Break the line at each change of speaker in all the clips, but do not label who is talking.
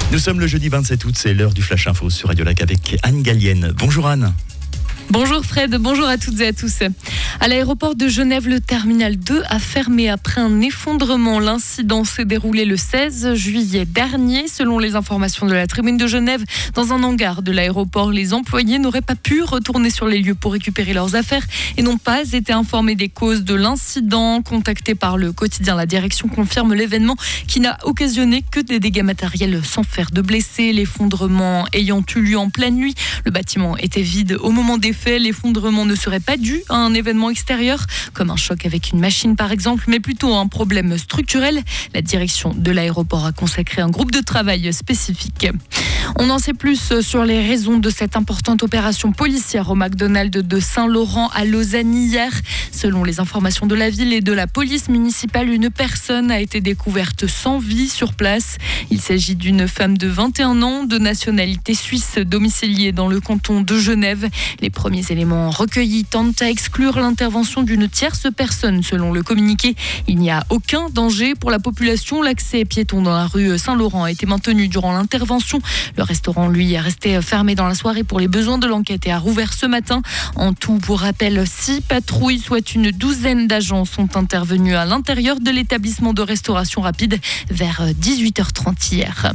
Nous sommes le jeudi 27 août, c'est l'heure du Flash Info sur Radio Lac avec Anne Gallienne. Bonjour Anne.
Bonjour Fred, bonjour à toutes et à tous. À l'aéroport de Genève, le terminal 2 a fermé après un effondrement. L'incident s'est déroulé le 16 juillet dernier. Selon les informations de la Tribune de Genève, dans un hangar de l'aéroport, les employés n'auraient pas pu retourner sur les lieux pour récupérer leurs affaires et n'ont pas été informés des causes de l'incident. Contacté par le quotidien, la direction confirme l'événement qui n'a occasionné que des dégâts matériels sans faire de blessés. L'effondrement ayant eu lieu en pleine nuit, le bâtiment était vide au moment des faits. L'effondrement ne serait pas dû à un événement extérieur, comme un choc avec une machine par exemple, mais plutôt à un problème structurel. La direction de l'aéroport a consacré un groupe de travail spécifique. On en sait plus sur les raisons de cette importante opération policière au McDonald's de Saint-Laurent à Lausanne hier. Selon les informations de la ville et de la police municipale, une personne a été découverte sans vie sur place. Il s'agit d'une femme de 21 ans, de nationalité suisse, domiciliée dans le canton de Genève. Les premiers éléments recueillis tentent à exclure l'intervention d'une tierce personne. Selon le communiqué, il n'y a aucun danger pour la population. L'accès piéton dans la rue Saint-Laurent a été maintenu durant l'intervention. Le restaurant, lui, est resté fermé dans la soirée pour les besoins de l'enquête et a rouvert ce matin. En tout, pour rappel, 6 patrouilles, soit une douzaine d'agents, sont intervenus à l'intérieur de l'établissement de restauration rapide vers 18h30 hier.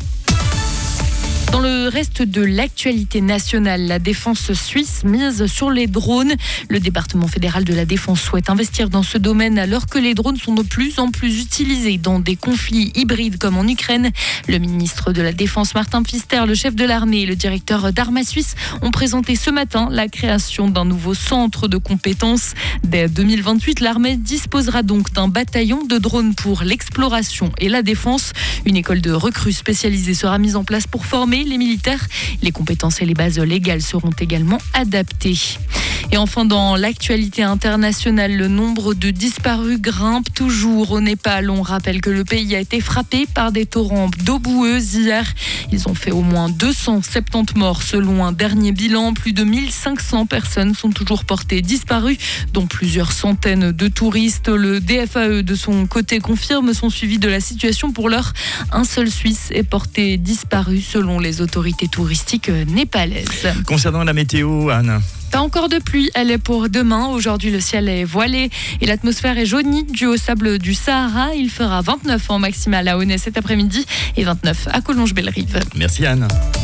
Dans le reste de l'actualité nationale, la défense suisse mise sur les drones. Le département fédéral de la défense souhaite investir dans ce domaine alors que les drones sont de plus en plus utilisés dans des conflits hybrides comme en Ukraine. Le ministre de la Défense Martin Pfister, le chef de l'armée et le directeur d'Arma Suisse ont présenté ce matin la création d'un nouveau centre de compétences. Dès 2028, l'armée disposera donc d'un bataillon de drones pour l'exploration et la défense. Une école de recrues spécialisée sera mise en place pour former les militaires. Les compétences et les bases légales seront également adaptées. Et enfin, dans l'actualité internationale, le nombre de disparus grimpe toujours au Népal. On rappelle que le pays a été frappé par des torrents d'eau boueuse hier. Ils ont fait au moins 270 morts selon un dernier bilan. Plus de 1500 personnes sont toujours portées disparues, dont plusieurs centaines de touristes. Le DFAE, de son côté, confirme son suivi de la situation. Pour l'heure, un seul Suisse est porté disparu selon les autorités touristiques népalaises.
Concernant la météo, Anne.
Pas encore de pluie, elle est pour demain. Aujourd'hui, le ciel est voilé et l'atmosphère est jaunie due au sable du Sahara. Il fera 29 en maximale à Honnay cet après-midi et 29 à Collonges-Bellerive.
Merci Anne.